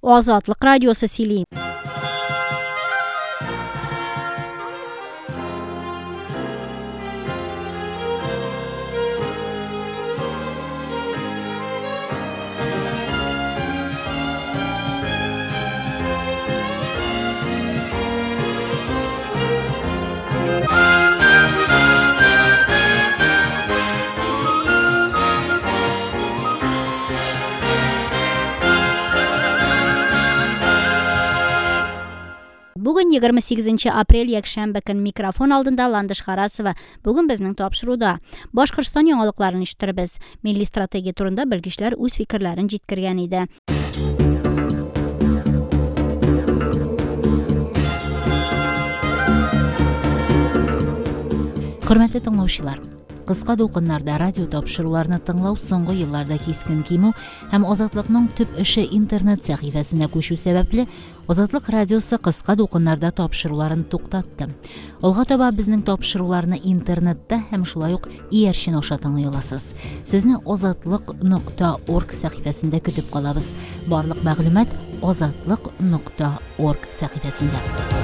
Азатлык радиосы сөйли. Бүгін 28 апрель якшәмбе көн микрофон алдында Ландыш Харасова. Бүгін безнең тапшыруда Башкортстан яңалыкларын ишеттербез. Милли стратегия турында белгечләр үз фикерләрен җиткергән иде. Хөрмәтле тыңлаучылар, кыска дулкыннарда радио тапшыруларны тыңлау соңгы елларда кискен кимү һәм Азатлыкның төп эше интернет сәхифәсенә күчү сәбәпле Азатлык радиосы кыска дулкыннарда тапшыруларын туктатты. Алга таба безнең тапшыруларны интернетта һәм шулай ук иярчен аша тыңлый аласыз. Сезне azatlык.org сәхифәсендә көтеп калабыз. Барлык мәгълүмат azatlык.org сәхифәсендә.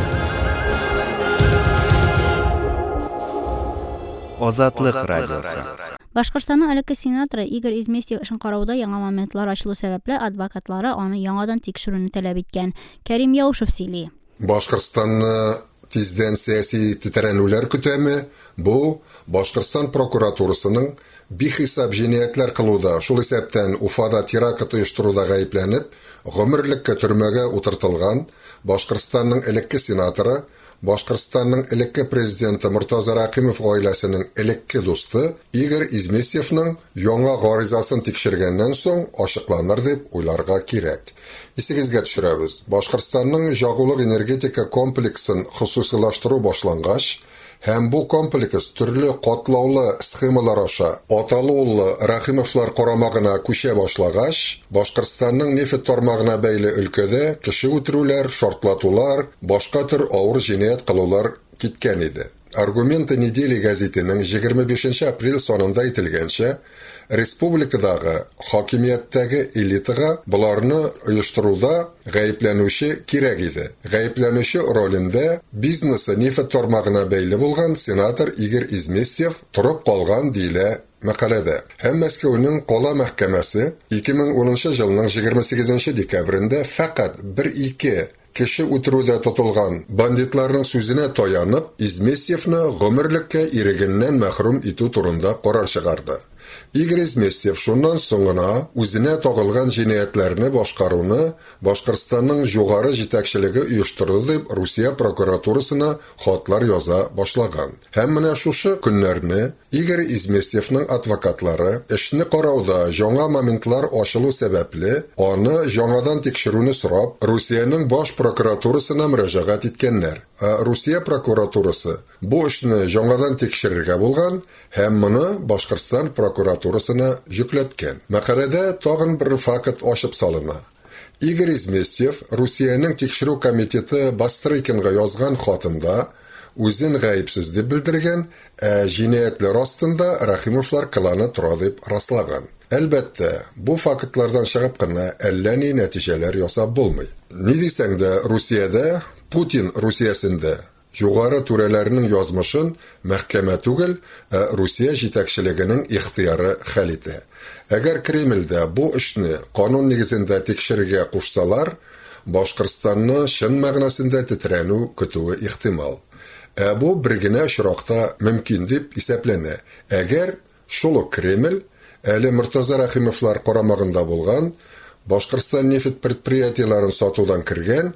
Азатлык радиосы. Башкортстанның элекке сенаторы Игорь Изместьев эшен карауда яңа моментлар ачылу сәбәпле адвокатлары аны яңадан тикшерүне таләп иткән. Кәрим Яушев сөйли. Башкортстанны тиздән сәяси тетрәнүләр көтәме? Бу Башкортстан прокуратурасының бихисап җинаятлар кылуда, шул исәптән Уфада теракт оештыруда гаепләнеп, гомерлеккә төрмәгә утыртылган Башкортстанның элекке сенаторы, Башкортстанның элекке президенты Муртаза Ракимов гаиләсенең элекке дусты Игорь Изместьевның яңа гаризасын тикшергәннән соң ачыкланыр дип уйларга кирәк. Исегезгә төшерәбез. Башкортстанның ягулык энергетика комплексын хусусилаштыру башлангач, һәм бу комплекс төрле катлаулы схемалар аша Аталуулы Рахимовлар карамагына күчә башлагач, Башкортстанның нефт тармагына бәйле өлкәдә кеше үтерүләр, шартлатулар, башка төр авыр җинаять кылулар киткән иде. Аргументы недели газетының 25 апрель сонында әйтелгәнчә, республикадагы хакимияттәге элитага буларны оештыруда гаепләнүче кирәк иде. Гаепләнүче ролендә бизнесы нефт тармагына бәйле булган сенатор Игорь Изместьев торып калган диелә мәкаләдә. Һәм Мәскәүнең Кала мәхкәмәсе 2010 елның 28 декабрендә фақат 1-2 кеше үтерүдә тотылган бандитларның сүзенә таянып, Изместьевны гомерлеккә ирегеннән мәхрүм итү турында карар чыгарды. Игорь Изместьев шуннан соңына үзенә тагылган җинаятләрне башкаруны Башкортстанның югары җитәкчелеге оештырды дип Русия прокуратурасына хатлар яза башлаган. Һәм менә шушы көннәрне Игорь Изместьевның адвокатлары эшне карауда яңа моментлар ачылу сәбәпле аны яңадан тикшерүне сорап Русиянең баш прокуратурасына мөрәҗәгать иткәннәр. Русия прокуратурасы бу эшне яңадан тикшерергә булган һәм моны Башкортстан прокуратурасына жүкләткән. Мәкаләдә тагын бер факт ачып салына. Игорь Изместьев Русиянең тикшерү комитеты Бастрыкинга язган хатында үзен гаепсез дип белдергән, җинаятлар астында Рахимовлар кланы тора дип раслаган. Әлбәттә, бу фактлардан чыгып кына әллә ни нәтиҗәләр ясап булмый. Ни дисәң дә, Русиядә Путин Русиясендә югары түрәләрнең язмышын мәхкәмә түгел, Русия җитәкчелегенең ихтыяры хәл итә. Әгәр Кремльдә бу эшне канун нигезендә тикшерергә кушсалар, Башкортстанны чын мәгънәсендә тетрәнү көтүе ихтимал. Бу бер генә очракта мөмкин дип исәпләнә. Әгәр шул Кремль әле Муртаза Рахимовлар карамагында булган Башкортстан нефт предприятиеларын сатудан кергән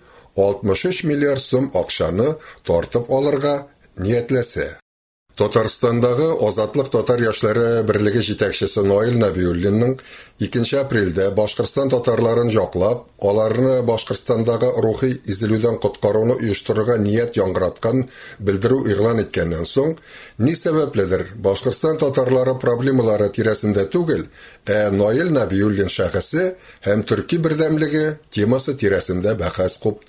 63 миллиард сум акчаны тартып алырга ниятләсә. Татарстандагы Азатлык татар яшьләре берлеге җитәкчесе Наил Нәбиуллинның 2 апрельдә Башкортстан татарларын яклап, аларны Башкортстандагы рухи изелүдән коткаруны оештырырга ният яңгыраткан белдерү игълан иткәннән соң, ни сәбәпледер Башкортстан татарлары проблемалары тирәсендә түгел, Наил Нәбиуллин шәхесе һәм төрки бердәмлеге темасы тирәсендә бәхәс купты.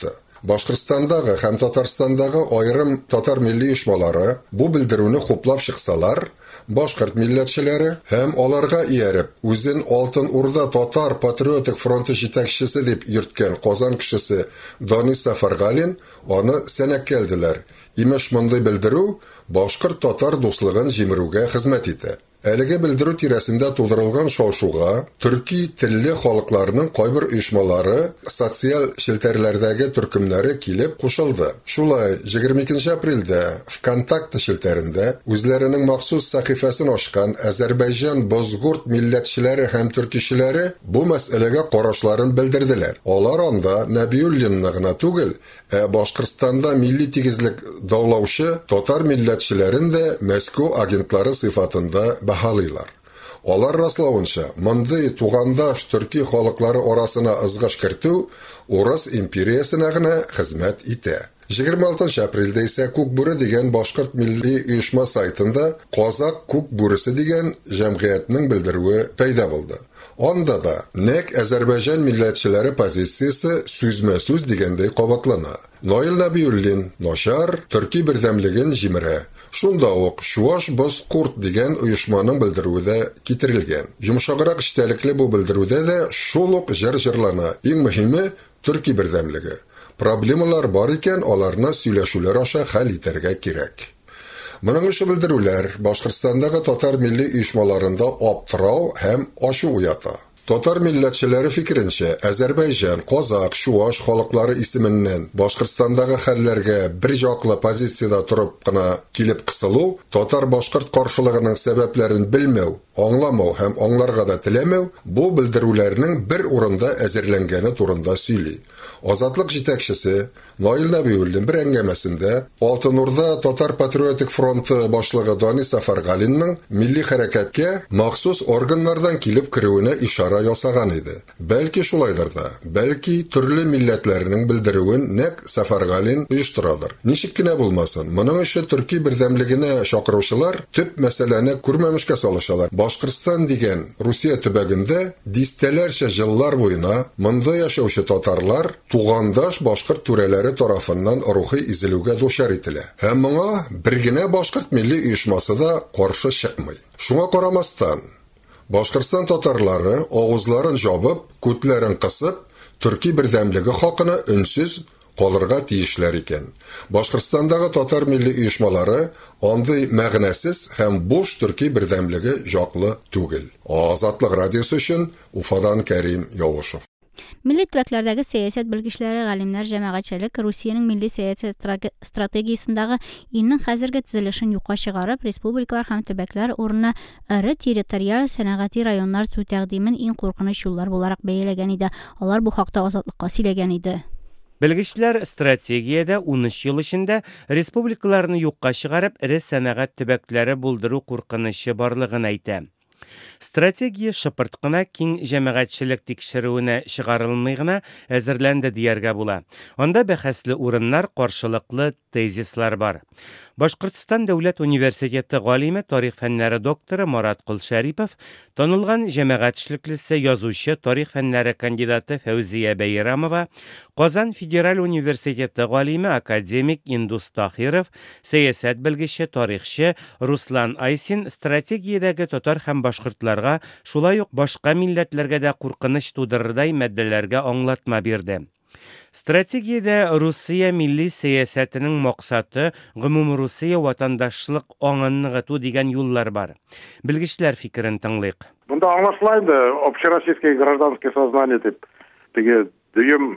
Башкортстандагы һәм Татарстандагы айрым татар милли оешмалары бу белдерүне хуплап чыксалар, башкорт милләтчеләре һәм аларга ияреп, үзен Алтын Урда татар патриотик фронты җитәкчесе дип йөрткән Казан кешесе Данис Сафаргалин аны сәнәккәлделәр. Имеш мондый белдерү башкорт-татар дуслыгын җимерүгә хезмәт итә. Әлеге белдерү тирәсендә тудырылган шау-шуга төрки телле халыкларның кайбер оешмалары, социаль челтәрләрдәге төркемнәре килеп кушылды. Шулай 22 апрельдә ВКонтакте челтәрендә үзләренең махсус сәхифәсен ачкан Азәрбайҗан бозгурт милләтчеләре һәм төркишчеләре бу мәсьәләгә карашларын белдерделәр. Алар анда Нәбиуллинны гына түгел, Башкортстанда милли тигезлек даулаучы татар милләтчеләрен дә Мәскәү агентлары сыйфатында баһалыйлар. Алар раславынча, мондый тугандаш төрки халыклары арасына ызгыш кертү Урыс империясына гына хезмәт итә. 26 апрельдә исә Күкбүре дигән башкорт милли оешма сайтында Казак Күкбүресе дигән җәмгыятьнең белдерүе пәйда булды. Анда да нәк Азәрбайҗан милләтчеләре позициясе сүзмә-сүз дигәндәй кабатлана. Наил Нәбиуллин начар төрки бердәмлеген җимерә. Шунда ук Чуваш Бозкурт дигән оешманың белдерүе дә китерелгән. Йомшаграк эчтәлекле бу белдерүдә дә шул ук җырлана. Иң мөһиме төрки бердәмлеге. Проблемалар бар икән, аларны сөйләшүләр аша хәл итәргә кирәк. Моның өчен белдерүләр Башкортстандагы татар милли оешмаларында аптырау һәм ачу уята. Татар милләтчеләре фикеренчә, Азәрбайҗан, Казак, Чуваш халыклары исеменнән Башкортстандагы хәлләргә бер яклы позициядә торып кына килеп кысылу, татар-башкорт каршылыгының сәбәпләрен белмәү, аңламау һәм аңларга да теләмәү бу белдерүләрнең бер урында әзерләнгәне турында сөйли. Азатлык җитәкчесе Наил Нәбиуллин бер әңгәмәсендә Алтын Урда татар патриотик фронты башлыгы Данис Сафаргалинның милли хәрәкәткә махсус органнардан килеп керүенә ишара ясаган иде. Бәлки шулайдыр да, бәлки төрле милләтләрнең белдерүен нәк Сафаргалин оештырадыр. Ничек кенә булмасын, моның өчен төрки бердәмлегенә чакыручылар төп мәсьәләне күрмәмешкә салышалар. Башкортстан дигән Русия төбәгендә дистәләрчә еллар буена монда яшәүче татарлар тугандаш башкорт түрәләре тарафыннан рухи изелүгә дучар ителә. Һәм моңа бер генә башкорт милли оешмасы да каршы чыкмый. Шуңа карамастан, Башкортстан татарлары авызларын жабып, күтләрен кысып, төрки бердәмлеге хакына өнсез калырга тиешләр икән. Башкортстандагы татар милли оешмалары андый мәгънәсез һәм буш төрки бердәмлеге яклы түгел. Азатлык радиосы өчен Уфадан Кәрим Явушев. Milli төбәкләрдәге сәясәт белгечләре, галимнәр, җәмәгатьчелек Русиянең милли сәясәт стратегиясендагы илнең хәзерге төзелешен юкка чыгарып, республикалар һәм төбәкләр урынына ыры территориаль сәнәгати районнар төзү тәкъдимен иң куркыныч юллар буларак бәяләгән иде. Алар бу хакта Азатлыкка сөйләгән иде. Белгечләр стратегиядә 13 ел эчендә республикаларны юкка чыгарып, ире сәнәгать төбәкләре булдыру куркынычы барлыгын әйтә. Стратегия шыпырт кына киң җәмәгатьчелек тикшерүенә чыгарылмый гына әзерләнде дияргә була. Анда бәхәсле урыннар, каршылыклы тезислар бар. Башкортстан дәүләт университеты галиме, тарих фәннәре докторы Марат Кулшарипов, танылган җәмәгатьчелеклесе язучы, тарих фәннәре кандидаты Фәүзия Бәйрәмова, Казан федераль университеты галиме, академик Индус Тахиров, сәясәт белгече, тарихчы Руслан Айсин стратегиядәге татар һәм башкортларга, шулай ук башка милләтләргә дә куркыныч тудырырдай мәддәләргә аңлатма бирде. Стратегиядә Русия милли сәясәтенең максаты гомумрусия ватандашлык аңын ныгыту дигән юллар бар. Белгечләр фикерен тыңлыйк. Бунда аңлашыла инде общероссийское гражданское сознание дип, теге дөйем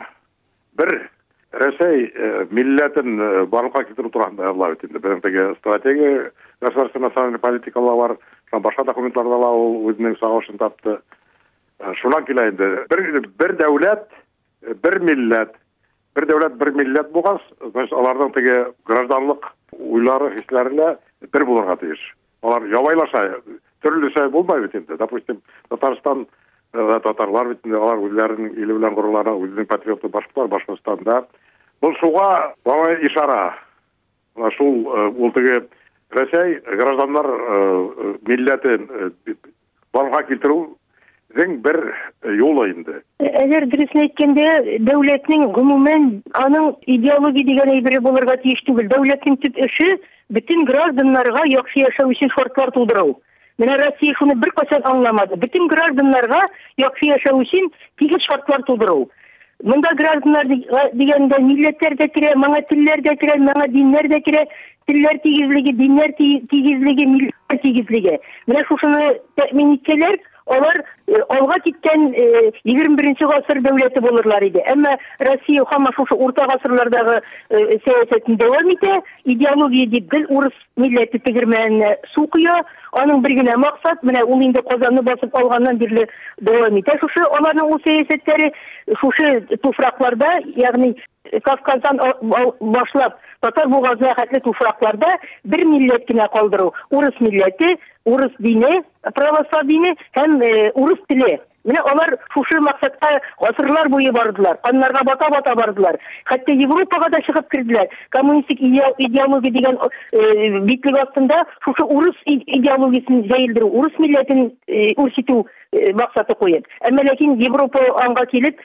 бер Рәсәй милләтен барлыкка китерү турында аңлап үтенде. Безнең теге стратегия государственная национальная политикалар бар, башка документларда да ул үзенең сагышын тапты. Шуннан килә инде. Бер дәүләт, бер милләт, бер милләт булгас, значит, аларның теге гражданлык уйлары, хисләренә бер булырга тиеш. Алар ябайлаша, төрлесе булмай бит инде. Допустим, Татарстан татарлар бит инде, алар үзләренең иле белән горурлана, үзенең патриоты башкалар Башкортстанда. Бу шуга бай ишара. Шул ул теге Рәсәй гражданнар милләтен барга китерү бер юлы инде. Әгәр дөресен әйткәндә, дәүләтнең гомумән аның идеология дигән әйбере булырга тиеш түгел. Дәүләтнең төп эше бөтен гражданнарга яхшы яшәү өчен шартлар тудыру. Менә Россия шуны беркайчан аңламады. Бөтен гражданнарга яхшы яшәү өчен тигез шартлар тудыру. Монда гражданнар дигәндә милләтләр дә керә, моңа телләр дә керә, моңа диннәр дә керә, телләр тигезлеге, диннәр тигезлеге, милләт тигезлеге. Менә шушыны тәэмин итсәләр, алар алга киткән 21 гасыр дәүләте булырлар иде. Әмма Россия һәм шушы урта гасырлардагы сәясәтен дәвам итә, идеология дип гел урыс милләте тегермәненә су куя, аның бер генә максат, менә ул инде Казанны басып алганнан бирле дәвам итә. Шушы аларның ул сәясәтләре шушы туфракларда, ягъни Кавказдан башлап Татар бугазына хәтле туфракларда бер милләт кенә калдыру. Урыс милләте, урыс дине, православ дине һәм урыс теле. Менә алар шушы максатка гасырлар буе бардылар. Анларга бата-бата бардылар. Хәтта Европага да чыгып кирделәр. Коммунистик идеология дигән битлек астында шушы урыс идеологиясын җәелдерү, урыс милләтен үрчетү максаты куеп. Әмма ләкин Европа аңга килеп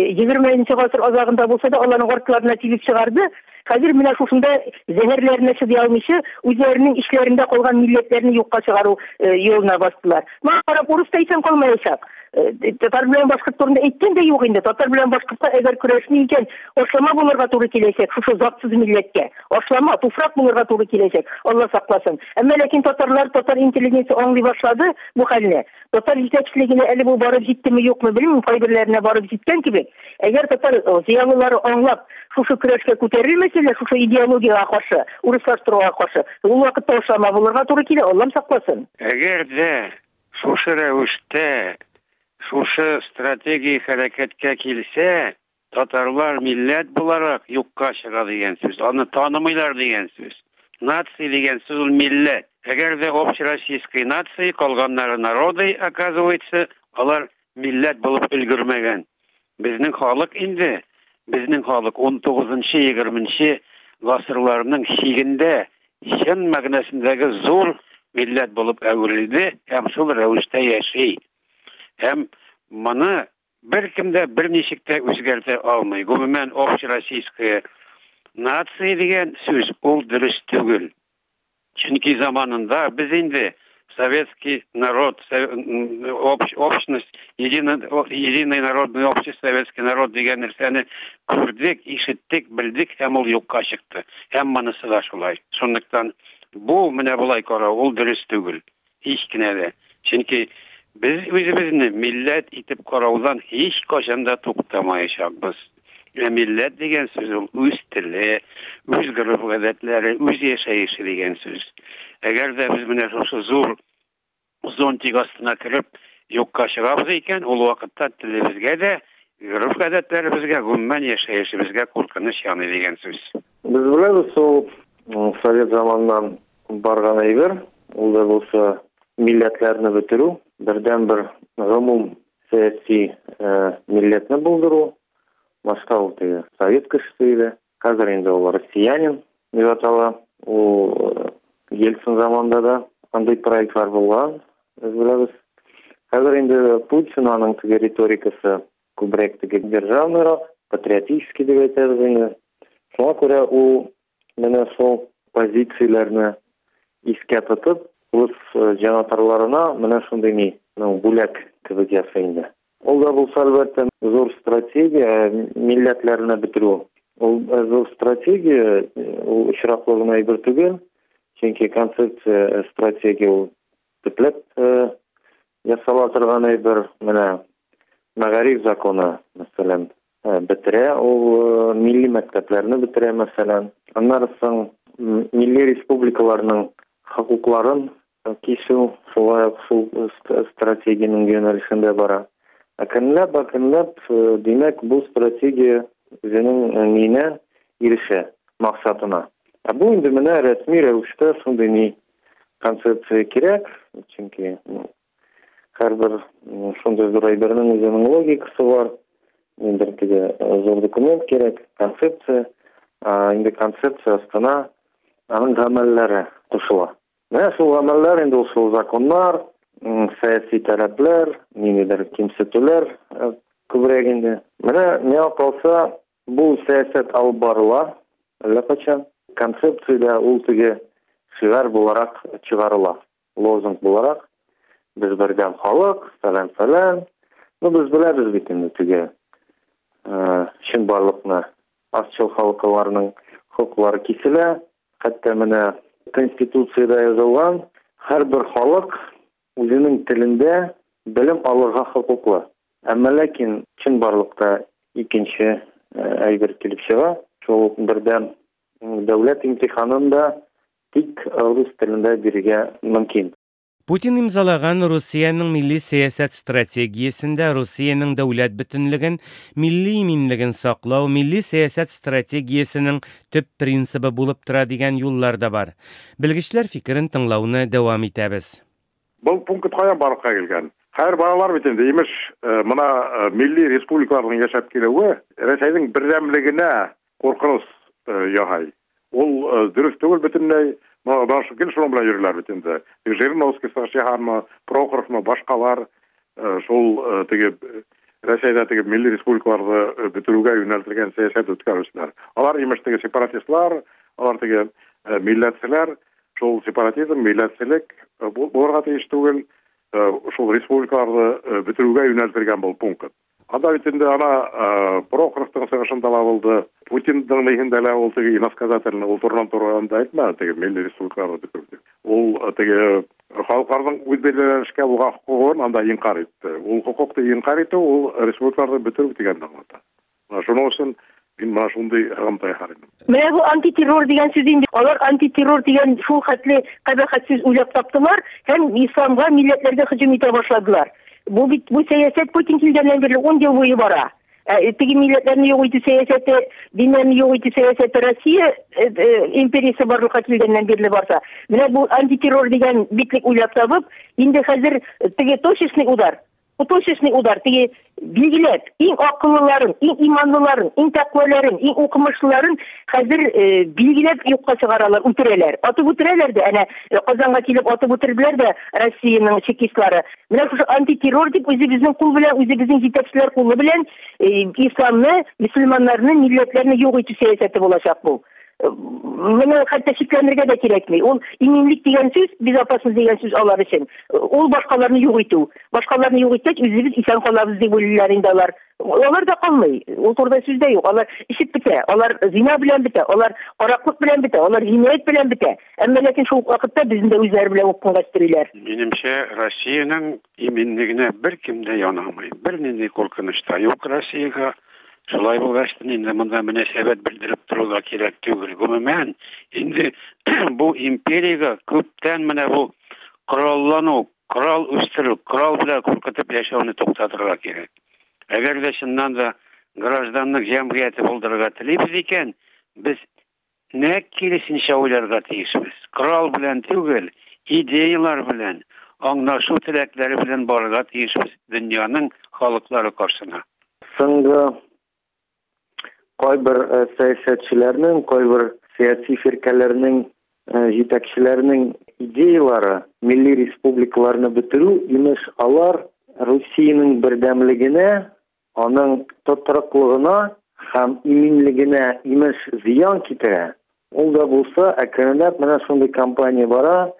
20 гасыр азагында булса да аларның артларына тигеп чыгарды. Хәзер менә шушында зәһәрләренә чыдый алмыйча, үзләренең ишләрендә калган милләтләрне юкка чыгару юлына бастылар. Моңа карап урыс та исән калмаячак. Татар белән башкорт турында әйткән дә юк инде. Татар белән башкортта әгәр көрәшми икән, ашлама булырга туры киләчәк шушы затсыз милләткә. Ашлама, туфрак булырга туры киләчәк. Алла сакласын. Әмма ләкин татарлар, татар интеллигенция аңлый башлады бу хәлне. Татар җитәкчелегенә әле бу барып җиттеме юкмы белмим, кайберләренә барып җиткән кебек. Әгәр татар зыялылары аңлап шушы көрәшкә күтәрелмәсәләр, шушы идеологиягә каршы, урыслаштыруга каршы, ул вакытта ашлама булырга туры килә. Алла сакласын. Әгәр дә шушы рәвештә шушы стратегия хәрәкәткә килсә, татарлар милләт буларак юкка чыга дигән сүз. Аны танымыйлар дигән сүз. Нация дигән сүз ул милләт. Әгәр дә общероссийский нация, калганнары народы, оказывается, алар милләт булып өлгермәгән. Безнең халык инде, безнең халык 19-20 гасырларның чигендә чын мәгънәсендәге зур милләт булып әверелде һәм шул рәвештә яши. Һәм моны беркем дә берничек тә үзгәртә алмый. Гомумән общероссийская нация дигән сүз ул дөрес түгел. Чөнки заманында без инде советский народ, общность, единый народный общество, советский народ дигән нәрсәне күрдек, ишеттек, белдек һәм ул юкка чыкты. Һәм монысы да шулай. Шунлыктан бу менә булай карау ул дөрес түгел. Һич кенә дә. Чөнки biz үзебезне милләт итеп караудан һич кашан да туктамаячакбыз. Милләт дигән сүз ул үз теле, үз гореф-гадәтләре, үз яшәеше дигән сүз. Әгәр дә без менә шушы зур зонтик астына кирип юкка чыгабыз икән, ул вакытта телебезгә дә, гореф-гадәтләребезгә, гомумән яшәешебезгә куркыныч яный дигән сүз. Без беләбез, ул совет заманынан барган әйбер, ул да булса милләтләрне бетерү, бердән-бер гомум сәяси милләтне булдыру. Башка ул совет кешесе иде. Хәзер инде ул россиянин дип атала. Ул Ельцин заманында да андый проектлар булган. Без беләбез. Хәзер инде Путин аның риторикасы күбрәк державныйрак, патриотический дип әйтәбез инде. Шуңа күрә ул менә шул позицияләрне искә тотып, үз җанатарларына менә шундый бүләк кебек ясый инде. Ул да булса әлбәттә зур стратегия милләтләрне бетерү. Ул зур стратегия, ул очраклы гына әйбер түгел. Чөнки концепция стратегия ул төпләп ясала торган әйбер. Менә мәгариф законы, мәсәлән, бетерә, ул милли мәктәпләрне бетерә, мәсәлән. Аннары соң милли республикаларның хокукларын кисү, шулай шул стратегияның юнәлешендә бара. Акынлап, димәк, бу стратегия үзенең мине ирешә максатына. Бу инде менә рәсми рәвештә шундый концепция кирәк, чөнки һәрбер шундый зур әйбернең үзенең логикасы бар. Инде зур документ кирәк, концепция. Инде концепция астына аның гамәлләре кушыла. Менә шул гамәлләр инде шул законнар, siyasi talaplar, nimedir kimsitular kübreginde. Mana ne kalsa bu siyaset alып barıla, allaqachon konsepsiyada ultiga shigar bularak çıgarıla, lozung bularak biz birden halk falan. Biz bileriz bitinde tüge. Şin barlıqna asçıl halklarının hukuklары kesile. Hatta mana konstitutsiyada yazılgan her bir halk özünün tilinde bilim alırga hukuklu. Ama lakin çin barlıqta ikinci aygır kilip çıga. Şol birden devlet imtihanında tik rus tilinde birge mümkün. Putin imzalagan Rusiyaның milli siyasat strategiyasында Rusiyaның dәүләт бөтенлеген, milli minliген саклау milli siyasat strategiyasының төп принцибы булып тора дигән юллар да бар. Белгечләр фикерен тыңлауны дәвам итәбез. Бұл пункт каян барыкка килгән? Хәер балалар бит инде имеш мына милли республикаларның яшәп килүе Рәсәйнең бердәмлегенә куркыныч яһай. Ул дөрес түгел бөтенләй. Başı gel şunun bilen yürürler bitinde. Жириновский şaharmı, Prokhorov'mu, başkalar şol tege Rusya'da tege milli respublikalarda bitirüge yöneltilgen siyaset ötkürüsler. Alar imiş tege separatistler, alar tege milletçiler, şol separatizm, milletçilik bu arada tügül şol respublikalarda bitirüge yöneltilgen bol punkt. Ада bitinde ana Prokhorov'tan savaşında oldu. Putin'den lehinde oldu ki inaskazatelini ulturdan toranda aytma tege milli respublikalarda bitirdi. Ol tege halklardan öz belirlenişke buga hukukun anda inkar etti. Ol hukukta inkar etti, ol respublikalarda bitirdi degen anlattı. Şunu olsun ben şunday ağamtay harayım. Менә бу антитеррор дигән сүз инде. Алар антитеррор дигән шул хәтле кабахәт сүз уйлап таптылар һәм исламга, милләтләргә һөҗүм итә башладылар. Bu siyaset Putin kilden beri 10 yıl boyu bara. Tegi milletlerini yok idi siyaseti, dinlerini yok idi siyaseti Rusya imperiyası barlığa kilden beri varsa. Mene bu antiterror degen bitlik uylap tabıp, indi hazır tegi toşislik udar. Bu toşislik udar. Tegi bilgiler, en akıllıların, en imanlıların, en takvaların, en okumuşluların hazır bilgiler yokka çıgaralar, ütüreler. Atıp ütüreler de, Kazan'a kilip atıp ütüreler de Rusya'nın çekistleri. Mene şu antiterror deyip, özü bizim kul bilen, özü bizim hitepçiler kulu bilen, İslam'ı, Müslümanlarının milletlerini yok iti siyaseti olacak bu. Mene hatta şiklendirge de gerekmiyor. Ol iminlik degen söz, biz apasız degen söz alar için. Ol başkalarını yok itu. Başkalarını yok ittik, özümüz İslam kalabız diye bölülerinde alar. Onlar da kalmıyor. O turda sözde yok. Onlar işit bite. Onlar zina bilen bite. Onlar araklık bilen bite. Onlar cinayet bilen bite. Ama lakin şu vakitte bizim de özler bilen okun gösteriler. Benimce Rusya'nın iminligine bir kimde yanamayı. Bir nindi korkunuşta yok Rusya'ya. Şolay bulgaçtın indi mında münasebet bildirip duruga kerek tügül. Gümümen indi bu imperiyaga köpten mine bu kurallanu, kural üstürüp, kural bile korkutup yaşamını toktadırga kerek. Eğer de şundan da grajdanlık cemiyeti buldurga tileybiz iken biz ne kilisin şavlarga teyişmiz. Kural bilen tügül, ideyalar bilen, anlaşu tilekleri bilen barga teyişmiz dünyanın halkları karşısına. Sonra koy bir siyasetçilerinin, koy bir siyasi firkalarının, yetakçilerinin ideyaları milli respublikalarını bitiru, imiş alar Rusya'nın birdemligine, onun tutarıklığına, hem iminligine imiş ziyan kitire. O da bulsa, ekonomik mana şunday kampanya bara,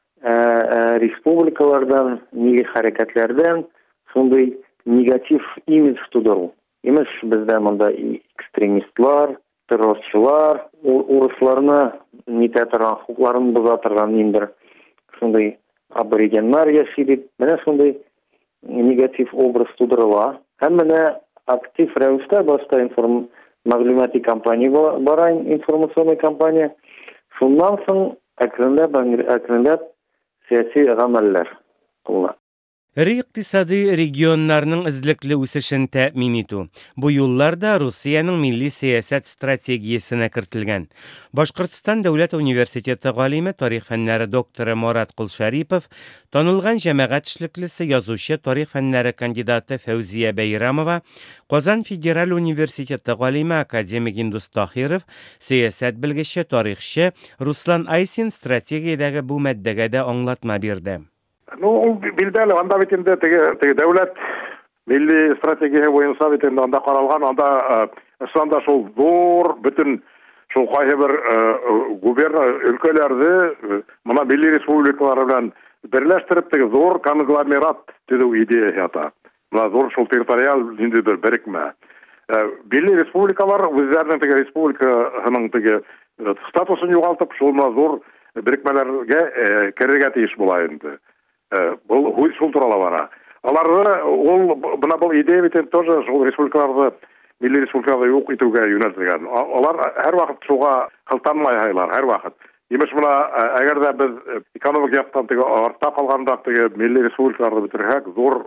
respublikalardan, milli hareketlerden şunday negatif imij tuduru. Imiş bizden bunda ekstremistler, terörçüler, Ruslarını nitetirgan, hukuklarını buzatırgan indir. Şunday aborigenler yaşayıp, mana şunday negatif obraz tudurula. Hem aktif rəvişdə başqa məlumatı kampanya bara, informasiyon kampanya. Şundan sonra əkrində siyasi əmələr qılınır. İri iqtisadi regionlarının izlikli üsüşün təmin etu. Bu yollarda Rusiyanın milli siyasat strategiyasına kirtilgan. Bashqurtiston Davlat Universiteti g'olimi, tarix fanlari doktori Murat Qulsharipov, tanılgan cəmiyyət işliklisi yazuvchi, tarix fanlari kandidati Fawziya Bayramova, Qozon Federal Universiteti g'olimi akademik Indus Tahirov, siyasat bilgichi, tarixchi Ruslan Aysin strategiyadagi bu maddəga da anlatma berdi. Ул билдәле, анда бит инде теге дәүләт милли стратегия буенча бит инде анда каралган, анда ысанда шул зур бүтән шул кайһы бер губерния өлкәләрне мона милли республикалар белән берләштереп теге зур конгломерат төзү идеясе ята. Мона зур шул территориаль инде бер берекмә. Милли республикалар үзләренең теге республиканың теге статусын югалтып, шул зур берекмәләргә керергә тиеш була инде. Бу шул турала бара. Аларны бuna бу идея бит тоже шул республикаларны милли республикаларда юк итүгә юнәлтелгән. Алар һәрвакыт шуга кылтанмайлар, һәрвакыт. Имеш мона әгәр дә без экономик яктан теге артта калганда теге милли республикаларны бетерһәк, зур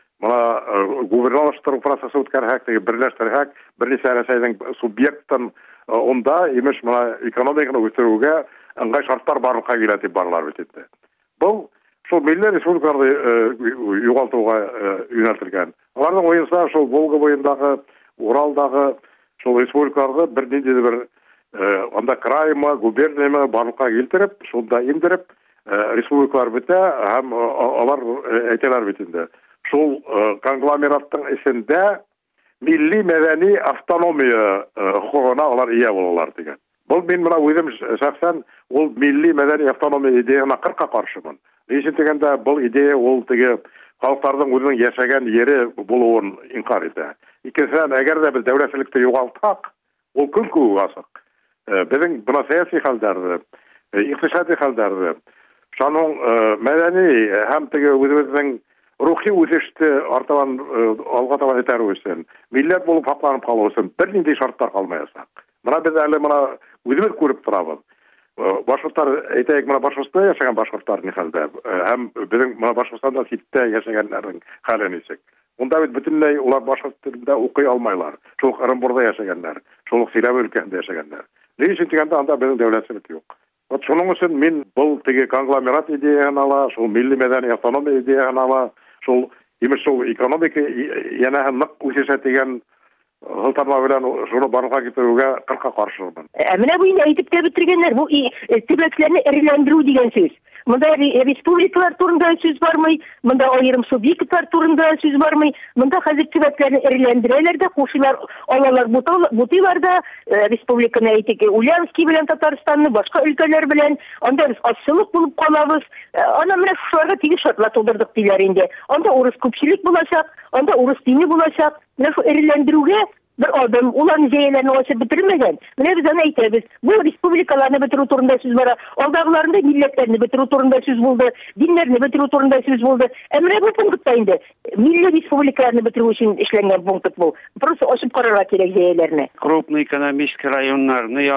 мона губерналаштыру процессы үткәрһәк, теге берләштерһәк, берничә рәсәйнең субъекттан онда имеш мона экономиканы үстерүгә ыңгай шартлар барлыкка килә дип барлар бит инде. Бу шул милли республикаларны югалтуга юнәлтелгән. Аларның уенса шул Волга буендагы, Уралдагы шул республикаларны бер нинди бер анда краймы, губерниямы барлыкка килтереп, шунда индереп, республикалар бетә һәм алар әйтәләр бит инде. Шул конгломераттың эчендә милли мәдәни автономия хукугына алар ия булалар дигән. Бу мин менә үзем шәхсән ул милли мәдәни автономия идеясына кырка каршымын. Ничек дигәндә бу идея ул теге халыкларның үзенең яшәгән ере булуын инкар итә. Икенчедән, әгәр дә без дәүләтчелекне югалтсак, ул көн күк асык. Безнең бuna сәяси хәлләр, икътисади хәлләр, шуның мәдәни һәм теге үзебезнең рухи үсеште артабан алга таба этәрү өчен, милләт булып хакланып калу өчен бернинди шартлар калмаясак. Менә без әле моны үзебез күреп торабыз. Башкортлар әйтәйек, менә Башкортстанда яшәгән башкортлар ни хәлдә, һәм безнең менә Башкортстанда ситтә яшәгәннәрнең хәле ничек. Унда бит бөтенләй улар башкорт телендә укый алмайлар. Шул Орынбурда яшәгәннәр, шул Силәбе өлкәсендә яшәгәннәр. Ничек дигәндә анда безнең дәүләтчелек юк. Вот шуның өчен мин бу теге конгломерат идеяны ала, шул милли мәдәни автономия идеяны ала, шул имеш шул экономика янә нык үсешә дигән Гылтарма белән шуны барлыкка китерүгә кырка каршымын. Менә бу инде әйтеп тә бетергәннәр, бу төбәкләрне эреләндерү дигән сүз. Монда республикалар турында сүз бармый, монда аерым субъектлар турында сүз бармый, монда хәзер төбәкләрне эреләндерәләр дә, кушылар алалар бутыйлар да, республиканы әйтик, Ульяновский белән Татарстанны, башка өлкәләр белән, анда без ассылык булып калабыз. Ана менә шуларга тиеш шартлар тудырдык диләр инде. Анда урыс күпчелек булачак, анда урыс дине булачак. Менә шу эреләндерүгә бер адам уларны җәяләрне ачып бетермәгән. Менә без аны әйтәбез. Бу республикаларны бетерү турында сүз бара. Алдагыларында милләтләрне бетерү турында сүз булды, диннәрне бетерү турында сүз булды. Менә бу пунктта инде милли республикаларны бетерү өчен эшләнгән пункт бу. Просто ачып карарга кирәк җәяләрне. Крупный экономический районнарны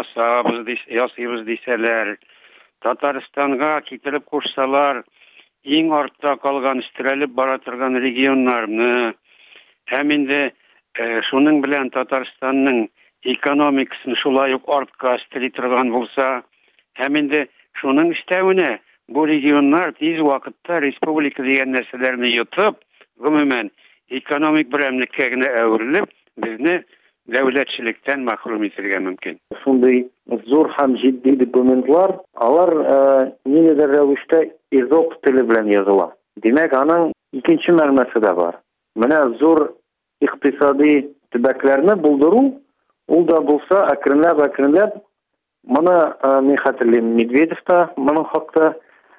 ясыйбыз дисәләр, Татарстанга китереп кушсалар, иң артта калган истерелеп бара торган регионнарны, һәм инде шуның белән Татарстанның экономикасын шулай ук артка стели торган булса, һәм инде шуның истәвенә бу регионнар тиз вакытта республика дигән нәрсәләрне йотып, гомумән экономик берәмлеккә генә әверелеп, безне дәүләтчелектән мәхрүм итәргә мөмкин. Шундый зур һәм җитди документлар, алар ниндидер рәвештә изоп теле белән языла. Димәк, аның икенче мәгънәсе дә бар. Менә зур икътисади төбәкләрне булдыру, ул да булса әкренләп, моны мин хәтерлим, Медведев та моның хакта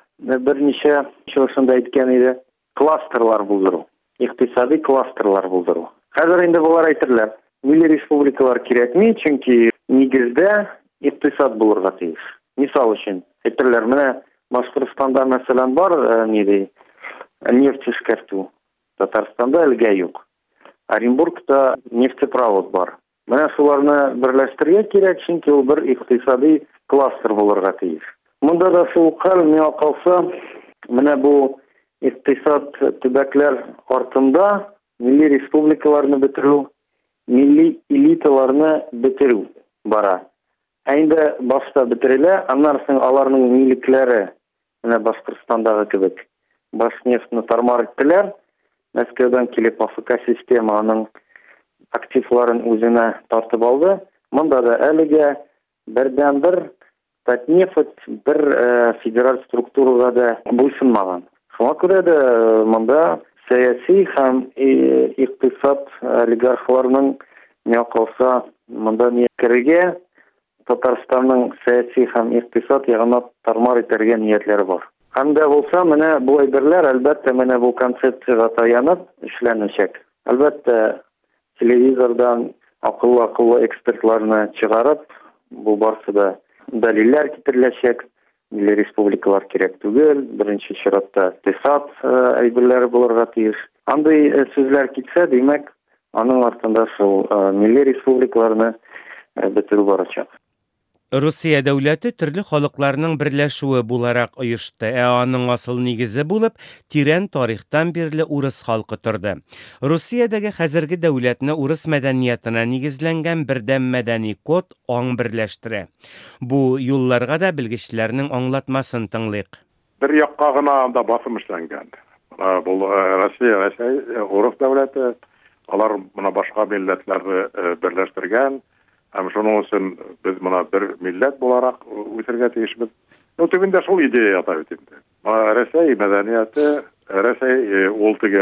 берничә чыгышында әйткән иде, кластерлар булдыру, икътисади кластерлар булдыру. Хәзер инде булар әйтерләр, милли республикалар кирәкми, чөнки нигездә икътисад булырга тиеш. Мисал өчен, әйтерләр, менә Башкортстанда мәсәлән бар, нефть эшкәртү, Татарстанда әлегә юк. Оренбургта нефтепровод бар. Менә шуларны берләштерергә кирәк, чөнки ул бер икътисади кластер булырга тиеш. Монда да шул хәл, миңа калса, менә бу икътисад төбәкләр артында милли республикаларны бетерү, милли элиталарны бетерү бара. Инде башта бетерелә, аннан соң аларның миллекләре, менә Башкортстандагы кебек, Башнефтьне тармар иттеләр. Мәскәүдән килеп АФК системаның активларын үзенә тартып алды. Монда да әлегә бердән-бер Татнефть бер федераль структурага да буйсынмаган. Шуңа күрә дә монда сәяси һәм икътисад олигархларның миңа калса монда керергә Татарстанның сәяси һәм икътисад ягына тармар итәргә ниятләре бар. Һәм дә булса, менә бу әйберләр әлбәттә менә бу концепцияга таянып эшләнәчәк. Әлбәттә телевизордан акыллы экспертларны чыгарып, бу барсы да дәлилләр китереләчәк. Милли республикалар кирәк түгел, беренче чиратта икътисад әйберләре булырга тиеш. Андый сүзләр китсә, димәк, аның артында шул милли республикаларны бетерү барачак. Русия дәүләте төрле халыкларның берләшүе буларак оешты, аның асыл нигезе булып, тирән тарихтан бирле урыс халкы торды. Русиядәге хәзерге дәүләтне урыс мәдәниятенә нигезләнгән бердәм мәдәни код аң берләштерә. Бу юлларга да белгечләрнең аңлатмасын тыңлыйк. Бер якка гына анда басым эшләнгән. Бу Россия, урыс дәүләте, алар моны башка милләтләрне берләштергән. Һәм шуның өчен без моны бер милләт буларак үсәргә тиешбез. Түбендә шул идея ята бит инде. Россия мәдәнияте, Россия ул теге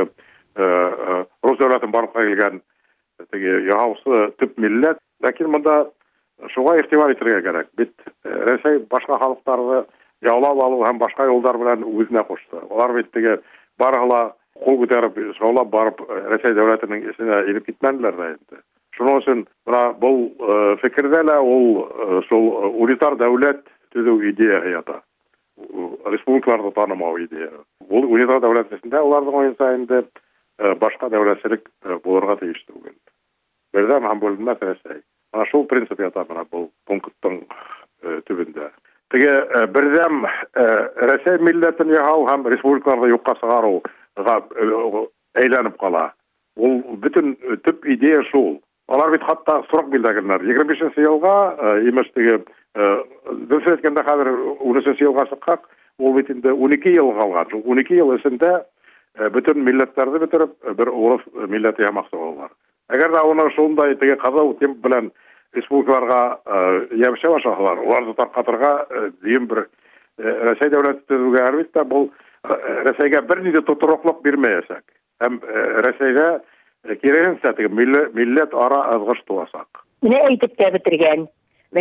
рус дәүләтен барлыкка килгән теге яһаусы төп милләт, ләкин монда шуга игътибар итәргә кирәк. Бит Россия башка халыкларны яулап алу һәм башка юллар белән үзенә кушты. Алар бит теге барыгыла кул күтәреп, шаулап барып Россия дәүләтенең исенә инеп китмәделәр дә инде. Шуның өчен бу фикердә лә ул шул унитар дәүләт төзү идеясы ята. Республикаларны танымау идея. Ул унитар дәүләт исендә уларның оеса инде башка дәүләтчелек булырга тиеш түгел. Бердәм һәм бүленмәс Россия. Ана шул принцип ята бу пункттың төбендә. Теге бердәм Россия милләтен яһау һәм республикаларны юкка чыгаруга әйләнеп кала. Ул бөтен төп идея шул. Алар бит хатта срок билгеләгәннәр. 25 елга имеш теге дөрес әйткәндә хәзер 13 елга чыккан, ул бит инде 12 ел калган. 12 ел эчендә бөтен милләтләрне бетереп бер урыс милләте ямакчы булалар. Әгәр дә аны шундай теге казау темп белән республикаларга ябыша башласалар, уларны таркатырга дигән бер Россия дәүләте төзүгә әлбәттә бу Россиягә бернинди тотыроклык бирмәячәк. Һәм Россиягә кирәкенсә теге милләт ара азгыш туасак. Менә әйтеп тә бетергән.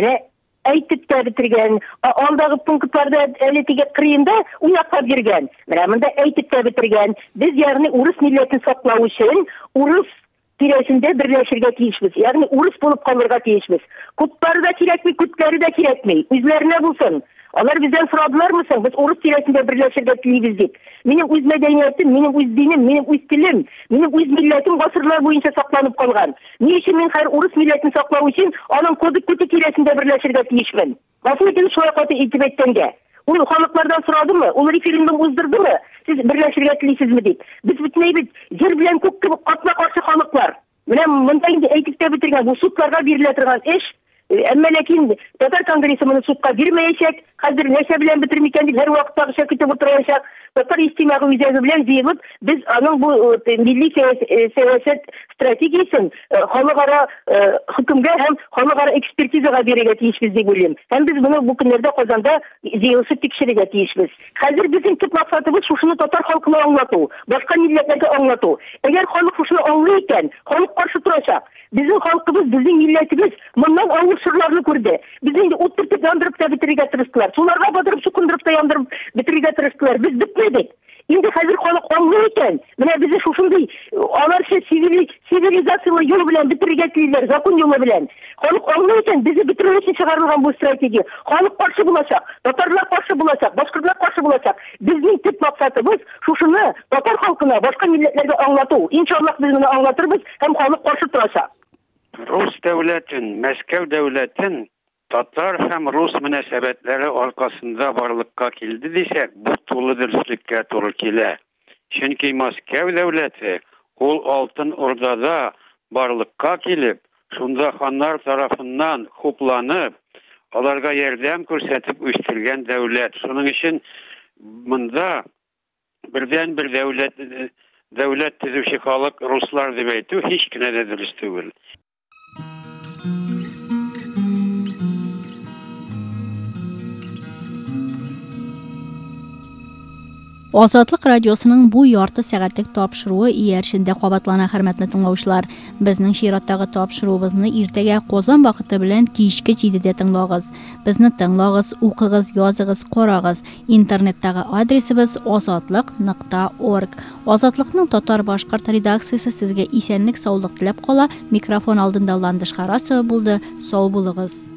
Алдагы пунктларда әле теге кырында уяклап йөргән. Менә монда әйтеп тә бетергән. Без ягъни урыс милләтен саклау өчен урыс тирәсендә берләшергә тиешбез. Ягъни урыс булып калырга тиешбез. Кутлары да кирәкми, күтләре дә кирәкми. Үзләренә булсын. Алар бездән сорадылармы соң, без урыс тирәсендә берләшергә телибез дип. Минем үз мәдәниятем, минем үз динем, минем үз телем, минем үз милләтем гасырлар буенча сакланып калган. Ни өчен мин хәзер урыс милләтен саклау өчен аның коды тирәсендә берләшергә тиешмен? Васылыкны шулай каты итеп әйткәнгә. Ул халыклардан сорадымы? Ул референдум уздырдымы? Сез берләшергә телисезме дип. Без битнәйбез, җир белән күк кебек катма-каршы халыклар. Менә монда инде әйтеп тә бетергән, бу судларга бирелә торган эш. Әмма ләкин Татар Конгрессы моны судка бирмәячәк. Хәзер нәрсә белән бетермикән дип һәр вакытта көтеп утырачак. Татар истимагы үзәге белән җыелып, без аның бу милли сәясәт стратегиясен халыкара хөкемгә һәм халыкара экспертизага бирергә тиешбез дип уйлыйм. Һәм без моны бу көннәрдә Казанда җыелышып тикшерергә тиешбез. Хәзер безнең төп максатыбыз шушыны татар халкына аңлату, башка милләтләргә аңлату. Әгәр халык шушыны аңлый икән, халык каршы торачак. Безнең халкыбыз, безнең милләтебез моннан авыр сырларны күрде. Безнең утыртып яндырып та бетергә тырыштылар. Шуларга батырып, чукындырып та яндырып бетергә тырыштылар. Без бетмәдек. Инде хәзер халык аңлый икән. Менә безне шушындый аларча цивилизациялы юл белән бетергә телиләр, закон юлы белән. Халык аңлый икән, безне бетерү өчен чыгарылган бу стратегия. Халык каршы булачак, татарлар каршы булачак, башкортлар каршы булачак. Безнең төп максатыбыз шушыны татар халкына, башка милләтләргә аңлату. Иншаллах без моны аңлатырбыз һәм халык каршы торачак. Рус дәүләтен, Мәскәү дәүләтен татар һәм рус мөнәсәбәтләре аркасында барлыкка килде дисәк, бу тулы дөреслеккә туры килә. Чөнки Мәскәү дәүләте ул Алтын Ордада барлыкка килеп, шунда ханнар тарафыннан хупланып, аларга ярдәм күрсәтеп үстергән дәүләт. Шуның өчен монда бердән бер дәүләт төзүче халык руслар дип әйтү һич кенә дә дөрес түгел. Азатлык радиосының бу ярты сәгатьлек тапшыруы ияршендә кабатлана, хөрмәтле тыңлаучылар. Безнең чираттагы тапшыруыбызны иртәгә Казан вакыты белән кичке 7дә тыңлагыз. Безне тыңлагыз, укыгыз, языгыз, карагыз. Интернеттагы адресыбыз azatlyk.org. Азатлыкның татар-башкорт редакциясе сезгә исәнлек, саулык теләп кала. Микрофон алдында Ландыш Харасова булды. Сау булыгыз.